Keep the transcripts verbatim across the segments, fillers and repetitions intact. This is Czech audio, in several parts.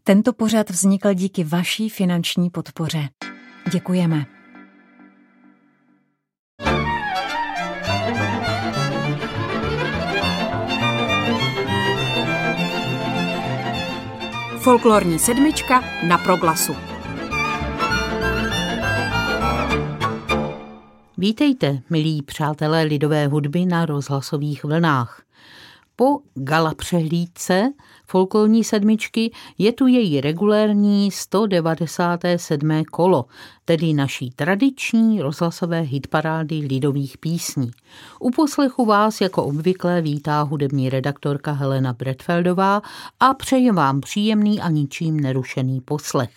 Tento pořad vznikl díky vaší finanční podpoře. Děkujeme. Folklorní sedmička na Proglasu. Vítejte, milí přátelé lidové hudby na rozhlasových vlnách. Po gala přehlídce folklorní sedmičky je tu její regulérní sto devadesáté sedmé kolo, tedy naší tradiční rozhlasové hitparády lidových písní. U poslechu vás jako obvykle vítá hudební redaktorka Helena Bretfeldová a přeje vám příjemný a ničím nerušený poslech.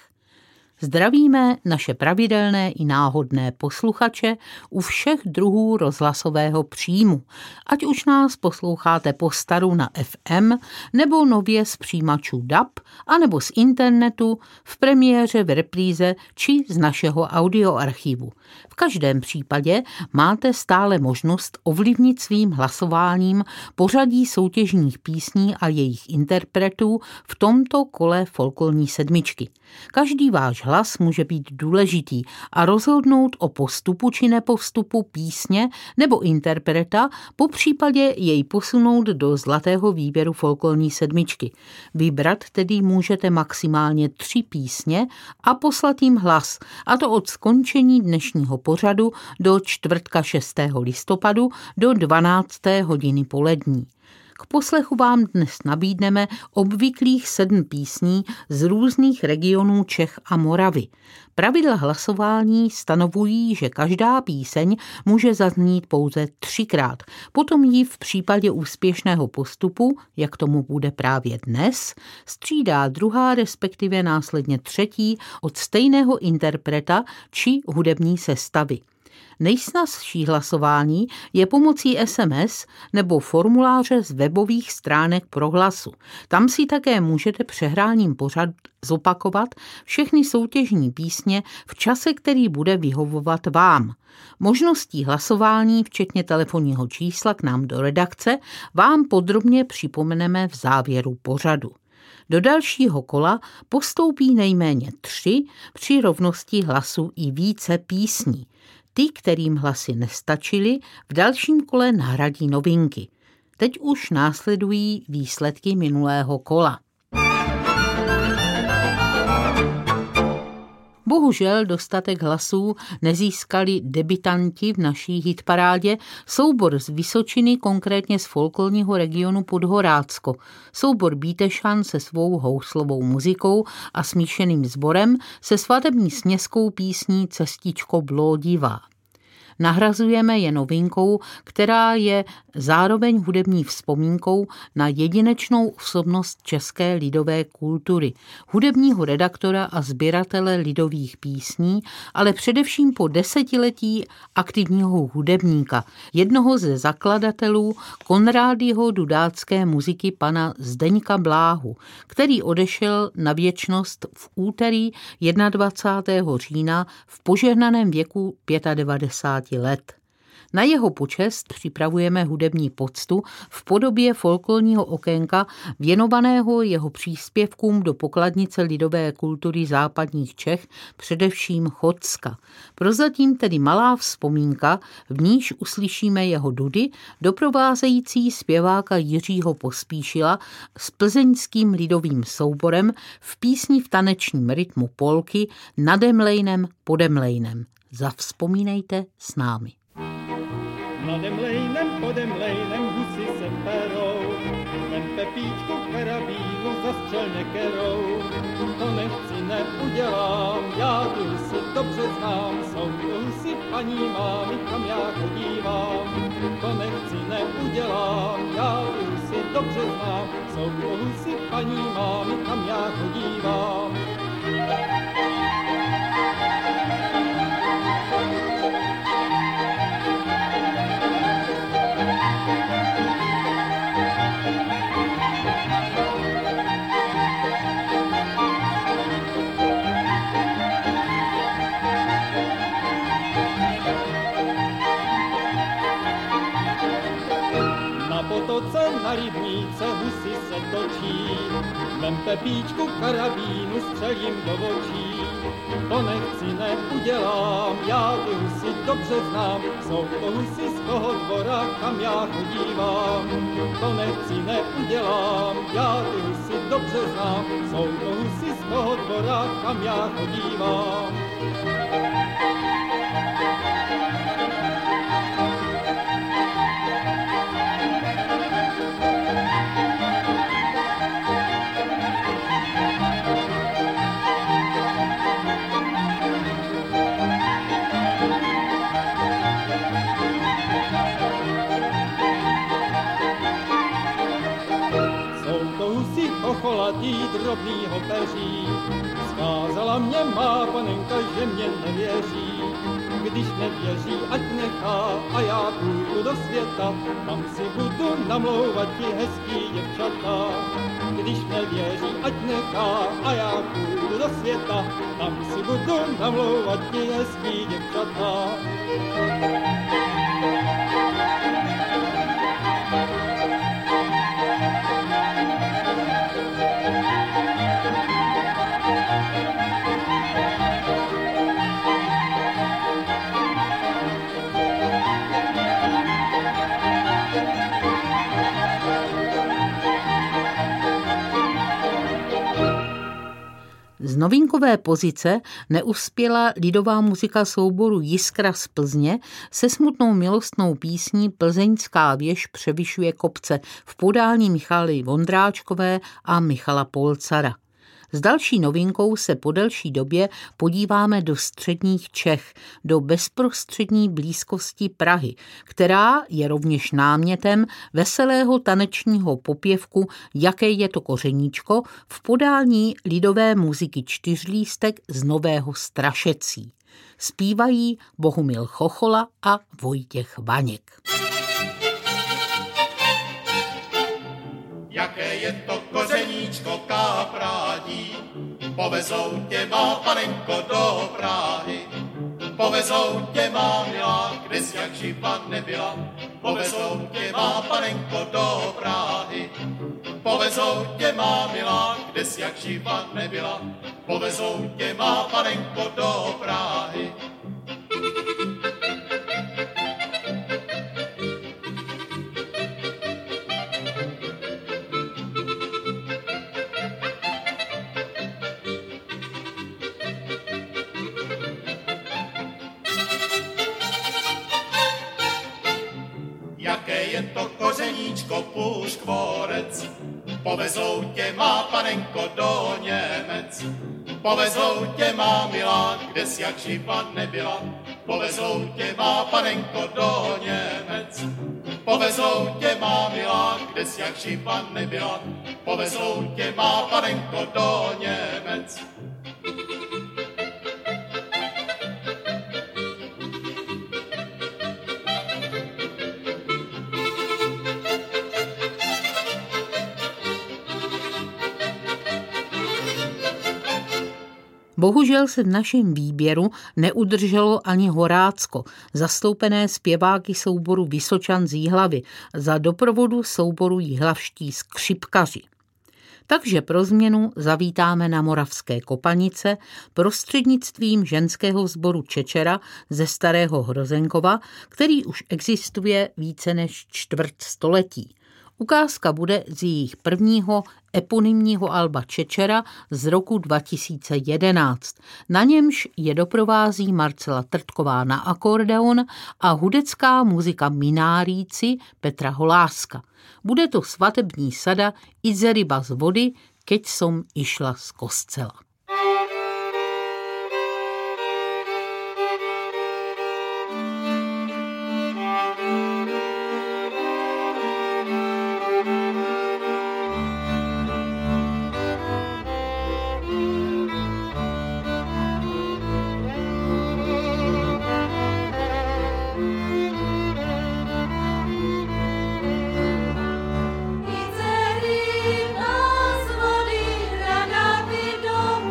Zdravíme naše pravidelné i náhodné posluchače u všech druhů rozhlasového příjmu, ať už nás posloucháte po staru na F M, nebo nově z přijímačů D A B, anebo z internetu, v premiéře, v repríze či z našeho audioarchivu. V každém případě máte stále možnost ovlivnit svým hlasováním pořadí soutěžních písní a jejich interpretů v tomto kole folklorní sedmičky. Každý váš hlas může být důležitý a rozhodnout o postupu či nepostupu písně nebo interpreta, popřípadě jej posunout do zlatého výběru folklorní sedmičky. Vybrat tedy můžete maximálně tři písně a poslat jim hlas, a to od skončení dnešního pořadu do čtvrtka šestého listopadu do dvanácté hodiny polední. K poslechu vám dnes nabídneme obvyklých sedm písní z různých regionů Čech a Moravy. Pravidla hlasování stanovují, že každá píseň může zaznít pouze třikrát. Potom ji v případě úspěšného postupu, jak tomu bude právě dnes, střídá druhá, respektive následně třetí od stejného interpreta či hudební sestavy. Nejsnazší hlasování je pomocí S M S nebo formuláře z webových stránek Prohlasu. Tam si také můžete přehráním pořad zopakovat všechny soutěžní písně v čase, který bude vyhovovat vám. Možností hlasování, včetně telefonního čísla k nám do redakce, vám podrobně připomeneme v závěru pořadu. Do dalšího kola postoupí nejméně tři při rovnosti hlasu i více písní. Ty, kterým hlasy nestačily, v dalším kole nahradí novinky. Teď už následují výsledky minulého kola. Bohužel dostatek hlasů nezískali debutanti v naší hitparádě, soubor z Vysočiny, konkrétně z folklorního regionu Podhorácko, soubor Bítešan se svou houslovou muzikou a smíšeným sborem se svatební směskou písní Cestičko blódivá. Nahrazujeme je novinkou, která je zároveň hudební vzpomínkou na jedinečnou osobnost české lidové kultury, hudebního redaktora a sběratele lidových písní, ale především po desetiletí aktivního hudebníka, jednoho ze zakladatelů Konrádyho dudácké muziky pana Zdeňka Bláhu, který odešel na věčnost v úterý dvacátého prvního října v požehnaném věku devadesáti pěti let. Na jeho počest připravujeme hudební poctu v podobě folklorního okénka věnovaného jeho příspěvkům do pokladnice lidové kultury západních Čech, především Chocka. Prozatím tedy malá vzpomínka, v níž uslyšíme jeho dudy, doprovázející zpěváka Jiřího Pospíšila s plzeňským lidovým souborem v písni v tanečním rytmu polky Nade mlejnem, pode mlejnem. Zavzpomínejte s námi. Nade mlejnem, pode mlejnem husy se perou, vem Pepíčku karabínu zastřel někerou. To nechci, neudělám, já ty husy dobře znám, jsou to husy paní mámy, kam já chodívám. To nechci, neudělám, já ty husy dobře znám, jsou to husy paní mámy, kam já chodívám. potoce na rybníce husy se točí. Vem Pepíčku karabín mu střelím do očí. To nechci, neudělám, já ty husy dobře znám, jsou to husy z toho dvora, kam já chodívám. To nechci, neudělám, já ty husy dobře znám, jsou to husy z toho dvora, kam já chodívám. Chocholatý drobnýho peří, skázala mě má panenka, že mě nevěří. Když nevěří, ať nechá a já půjdu do světa, tam si budu namlouvat ti hezký děvčata. Když nevěří, ať nechá a já půjdu do světa, tam si budu namlouvat ti hezký děvčata. Z novinkové pozice neuspěla lidová muzika souboru Jiskra z Plzně se smutnou milostnou písní Plzeňská věž převyšuje kopce v podání Michaly Vondráčkové a Michala Polcara. S další novinkou se po delší době podíváme do středních Čech, do bezprostřední blízkosti Prahy, která je rovněž námětem veselého tanečního popěvku Jaké je to kořeníčko v podání lidové muziky Čtyřlístek z Nového Strašecí. Zpívají Bohumil Chochola a Vojtěch Vaněk. Jaké je to kořeníčko káprádí, povezou tě má panenko do Prahy. Povezou tě má milá, kdesi jak živa nebyla, povezou tě má panenko do Prahy. Povezou tě má milá, kdesi jak živa nebyla, povezou tě má panenko do Prahy. Jaké je to kořeníčko půškvorec, povezou tě má panenko do Němec. Povezou tě má milá, kdesi jak živa nebyla, povezou tě má panenko do Němec. Povezou tě má milá, kdesi jak živa nebyla, povezou tě má panenko do Němec. Bohužel se v našem výběru neudrželo ani Horácko, zastoupené zpěváky souboru Vysočan z Jihlavy, za doprovodu souboru Jihlavští skřipkaři. Takže pro změnu zavítáme na Moravské Kopanice prostřednictvím ženského sboru Čečera ze Starého Hrozenkova, který už existuje více než čtvrt století. Ukázka bude z jejich prvního eponymního alba Čečera z roku dva tisíce jedenáct. Na němž je doprovází Marcela Trtková na akordeon a hudecká muzika Mináríci Petra Holáska. Bude to svatební sada Idze ryba z vody, keď som išla z kostela. Idze ryba z vody, rada by do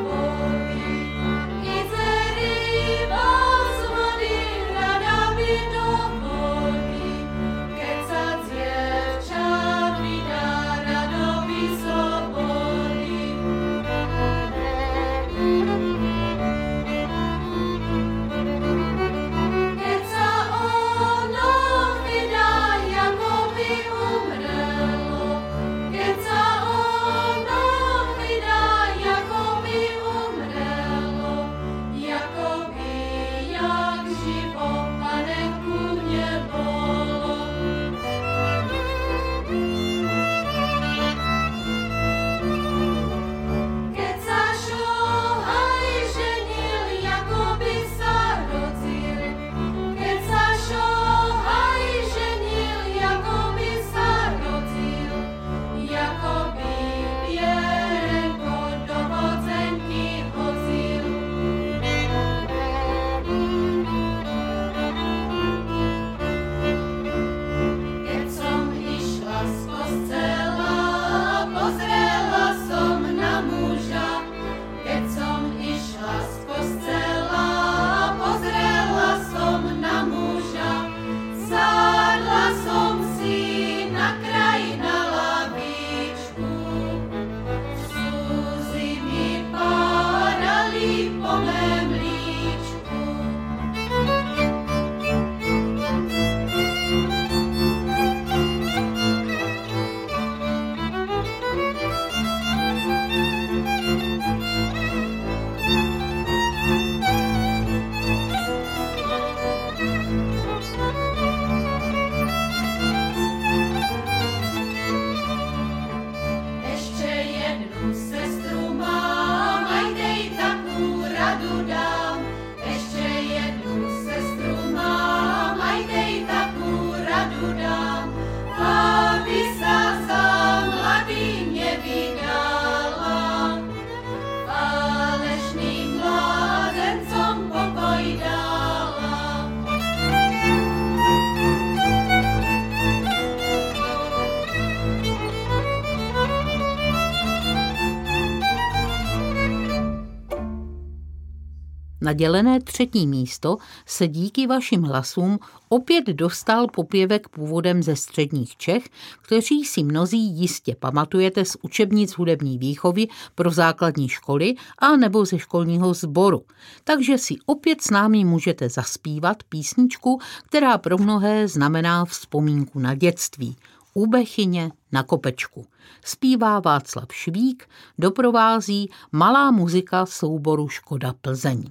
Na dělené třetí místo se díky vašim hlasům opět dostal popěvek původem ze středních Čech, kteří si mnozí jistě pamatujete z učebnic hudební výchovy pro základní školy a nebo ze školního sboru. Takže si opět s námi můžete zaspívat písničku, která pro mnohé znamená vzpomínku na dětství. U Bechyně na kopečku. Zpívá Václav Švík, doprovází malá muzika souboru Škoda Plzeň.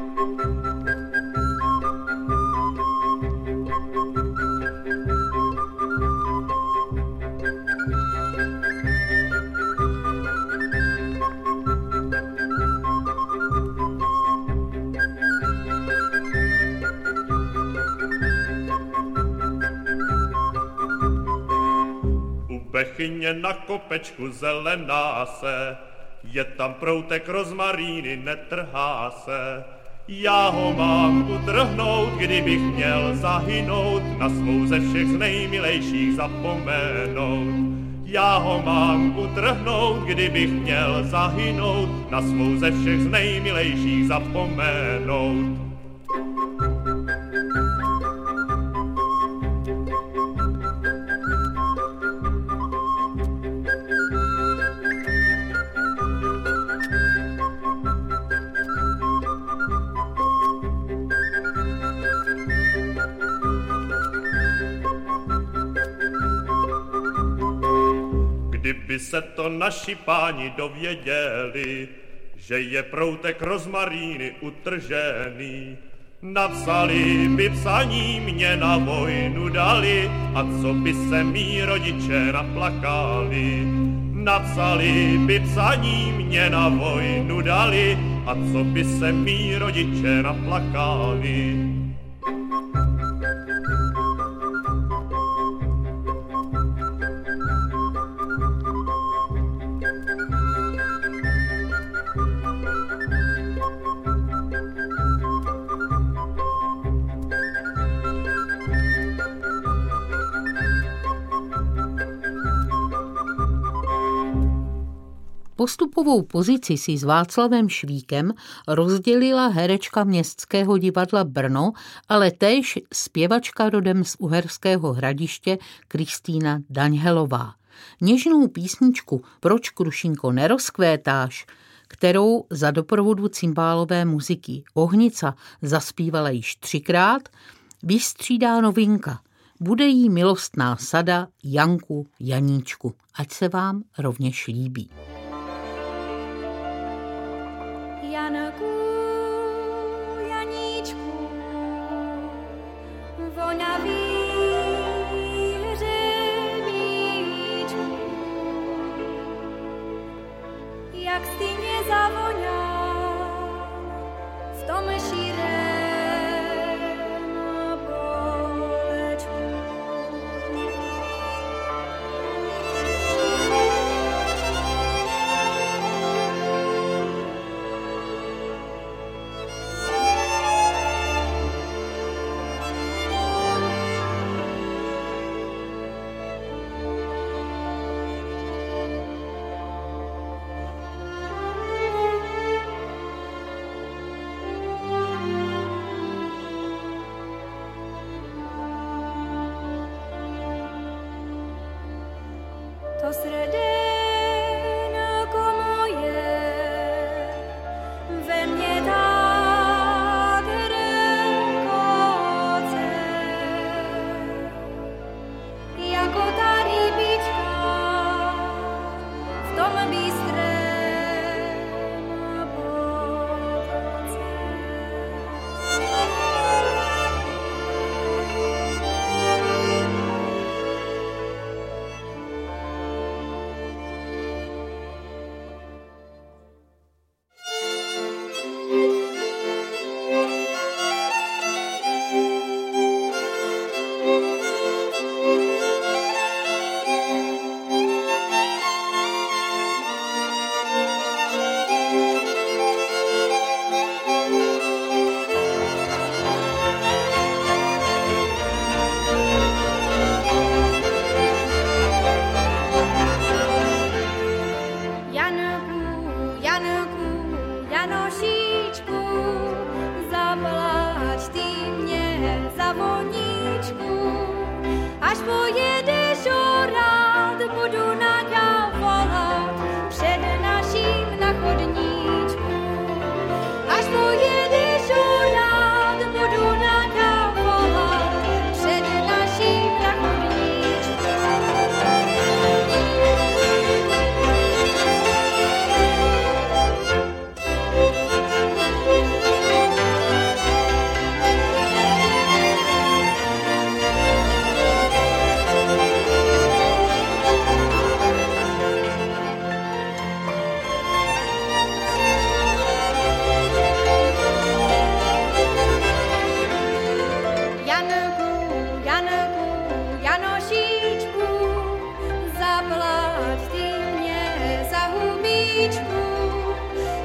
Bechyně na kopečku zelená se, je tam proutek rozmaríny, netrhá se. Já ho mám utrhnout, kdybych měl zahynout, na svou ze všech z nejmilejších zapomenout. Já ho mám utrhnout, kdybych měl zahynout, na svou ze všech z nejmilejších zapomenout. Kdyby se to naši páni dověděli, že je proutek rozmaríny utržený, napsali by psaní mě na vojnu dali, a co by se mý rodiče naplakali. Napsali by psaní mě na vojnu dali, a co by se mý rodiče naplakali. Postupovou pozici si s Václavem Švíkem rozdělila herečka Městského divadla Brno, ale též zpěvačka rodem z Uherského Hradiště Kristýna Daňhelová. Něžnou písničku Proč, Krušinko, nerozkvétáš, kterou za doprovodu cymbálové muziky Ohnica zaspívala již třikrát, vystřídá novinka. Bude jí milostná sada Janku Janíčku. Ať se vám rovněž líbí. Janku, Janíčku, vonavý hřebíčku, jak jsi mě zavoňal v tom širém polečku.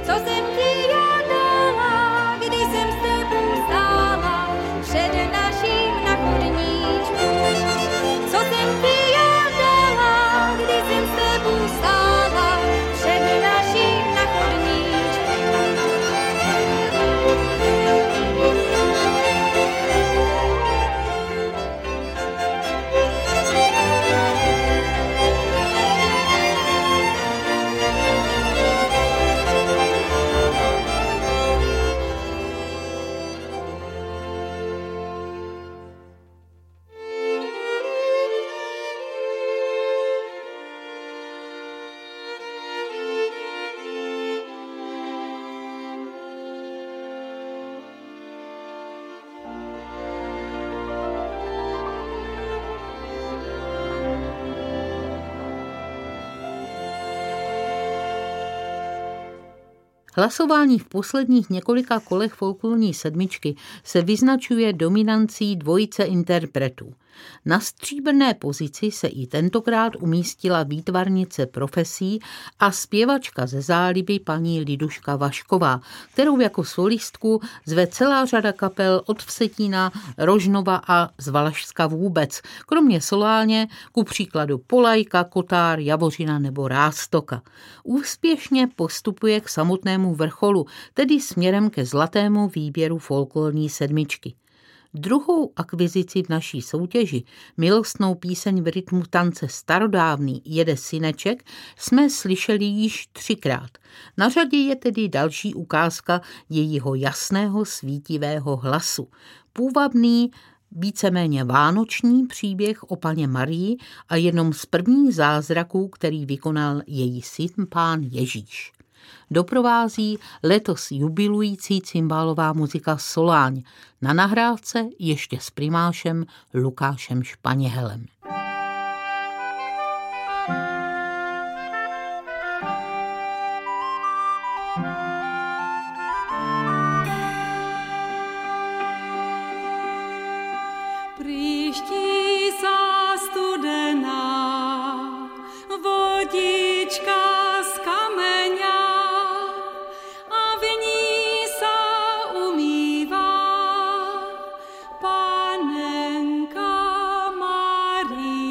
co jsem ti já dala, když jsem s tebou stála před naším na chodníčku. Co jsem ti já dala, když jsem s tebou stála před naším na chodníčku. Hlasování v posledních několika kolech folklorní sedmičky se vyznačuje dominancí dvojice interpretů. Na stříbrné pozici se i tentokrát umístila výtvarnice profesí a zpěvačka ze Záliby paní Liduška Vašková, kterou jako solistku zve celá řada kapel od Vsetína, Rožnova a z Valašska vůbec, kromě solálně ku příkladu Polajka, Kotár, Javořina nebo Rástoka. Úspěšně postupuje k samotnému vrcholu, tedy směrem ke zlatému výběru folklorní sedmičky. Druhou akvizici v naší soutěži, milostnou píseň v rytmu tance Starodávný Jede syneček, jsme slyšeli již třikrát. Na řadě je tedy další ukázka jejího jasného svítivého hlasu. Půvabný, víceméně vánoční příběh o Panně Marii a jednom z prvních zázraků, který vykonal její syn Pán Ježíš. Doprovází letos jubilující cymbálová muzika Soláň, na nahrávce ještě s primášem Lukášem Španěhelem. Příští sa studená vodička z kameňa a v ní sa umývá Panenka Maria.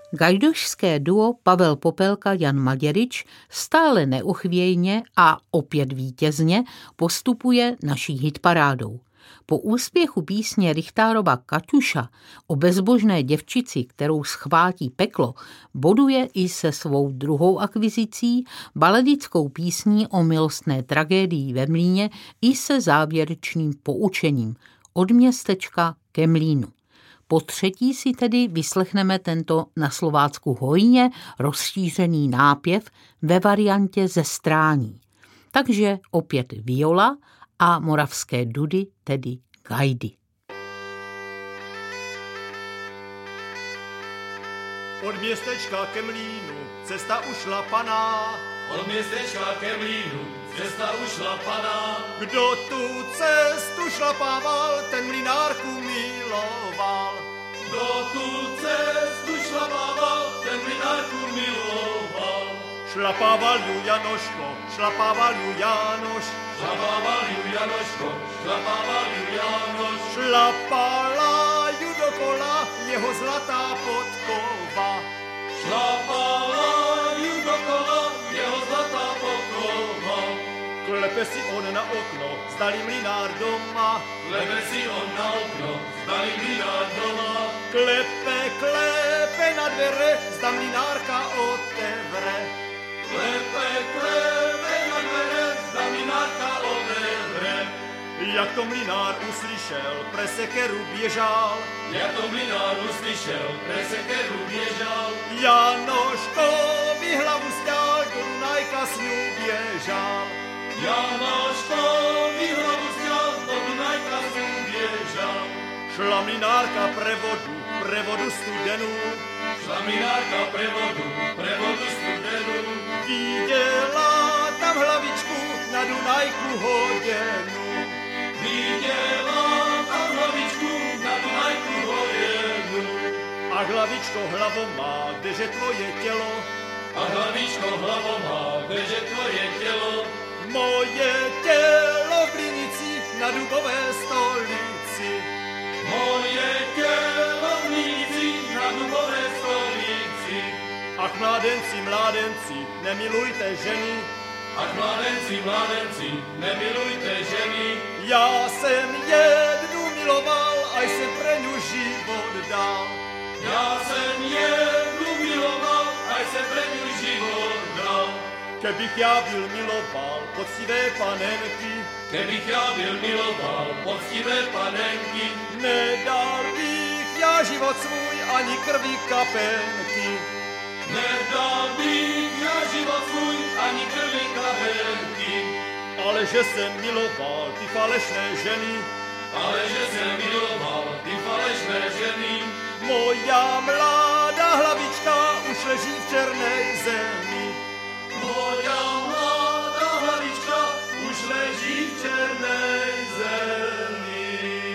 Gajdošské duo Pavel Popelka Jan Maděryč stále neuchvějně a opět vítězně postupuje naší hitparádou. Po úspěchu písně Richtárova Kaťuša o bezbožné děvčici, kterou schvátí peklo, boduje i se svou druhou akvizicí, baladickou písní o milostné tragédii ve mlýně i se závěrečným poučením Od městečka ke mlýnu. Po třetí si tedy vyslechneme tento na Slovácku hojně rozšířený nápěv ve variantě ze Strání. Takže opět viola a moravské dudy, tedy gajdy. Od městečka ke mlýnu cesta ušlapaná. Od městečka ke mlýnu cesta ušlapaná. Kdo tu cestu šlapával, ten mlynárku miloval. Kdo tu cestu šlapával, ten mlynárku miloval. Šlapával ju Janoško, šlapával ju Janoš. Šlapával ju Janoško, šlapával ju Janoš. Šlapala ju dokola jeho zlatá podkova. Šlapala ju dokola jeho zlatá podkova. Klepe si on na okno, zdali mlynár doma. Klepe si on na okno, zdali mlynár doma. Klepe, klepe na dvere, zda mlynárka otevře. Klepe, klepe na dvere, zda mlynárka otevře. Jak to mlynár uslyšel, presekeru běžal. Jak to mlynár uslyšel, presekeru běžal. Janoškovi hlavu sťal, do Dunajka s ňu běžal. Janoškovi hlavu sťal, do Dunajka s ňu běžal. Šla mlynárka prevodu, prevodu studenu. Šla mlynárka prevodu, prevodu studenu. Viděla tam hlavičku na Dunajku hoděnu. Viděla tam hlavičku na Dunajku hoděnu. A hlavičko hlavo má, kdeže tvoje tělo? A hlavičko hlavo má, kdeže tvoje tělo? Moje tělo v Blinici na Dubové stolici. Moje tělo v Blinici na Dubové stolici. Ach mládenci, mládenci, nemilujte ženy. Ach mládenci, mládenci, nemilujte ženy. Já jsem jednu miloval, a jsem pre ňu život dal. Já jsem jednu miloval, a jsem pre ňu život dal. Kebych já byl miloval poctivé panenky, Kebych já byl miloval poctivé panenky, nedal bych já život svůj ani krvi kapenky. Nedal bych já život svůj ani krvi kapenky. Ale že jsem miloval ty falešné ženy, ale že jsem miloval ty falešné ženy. Moja mladá hlavička už leží v černé zemi. Moja mladá hlavička už leží v černé zemi.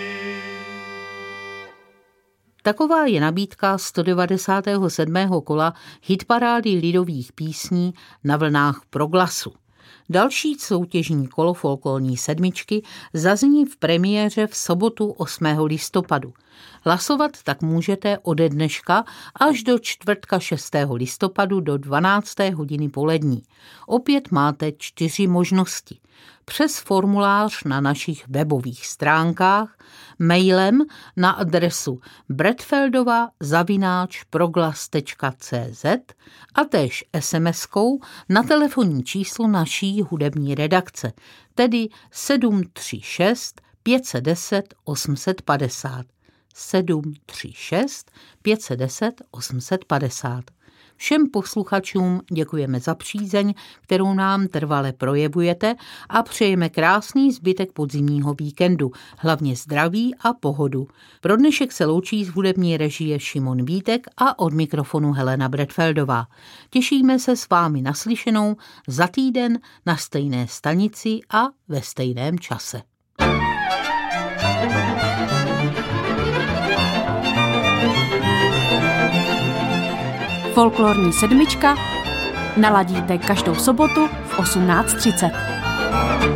Taková je nabídka sto devadesátého sedmého kola hitparády lidových písní na vlnách Proglasu. Další soutěžní kolo folklorní sedmičky zazní v premiéře v sobotu osmého listopadu. Hlasovat tak můžete ode dneška až do čtvrtka šestého listopadu do dvanácté hodiny polední. Opět máte čtyři možnosti. Přes formulář na našich webových stránkách, mailem na adresu bretfeldova zavináč proglas tečka cé zet a též SMSkou na telefonní číslo naší hudební redakce, tedy sedm tři šest pět set deset osm set padesát. sedm tři šest pět set deset osm set padesát. Všem posluchačům děkujeme za přízeň, kterou nám trvale projevujete a přejeme krásný zbytek podzimního víkendu, hlavně zdraví a pohodu. Pro dnešek se loučí z hudební režie Šimon Vítek a od mikrofonu Helena Bretfeldová. Těšíme se s vámi naslyšenou za týden na stejné stanici a ve stejném čase. Folklorní sedmička naladíte každou sobotu v osmnáct třicet.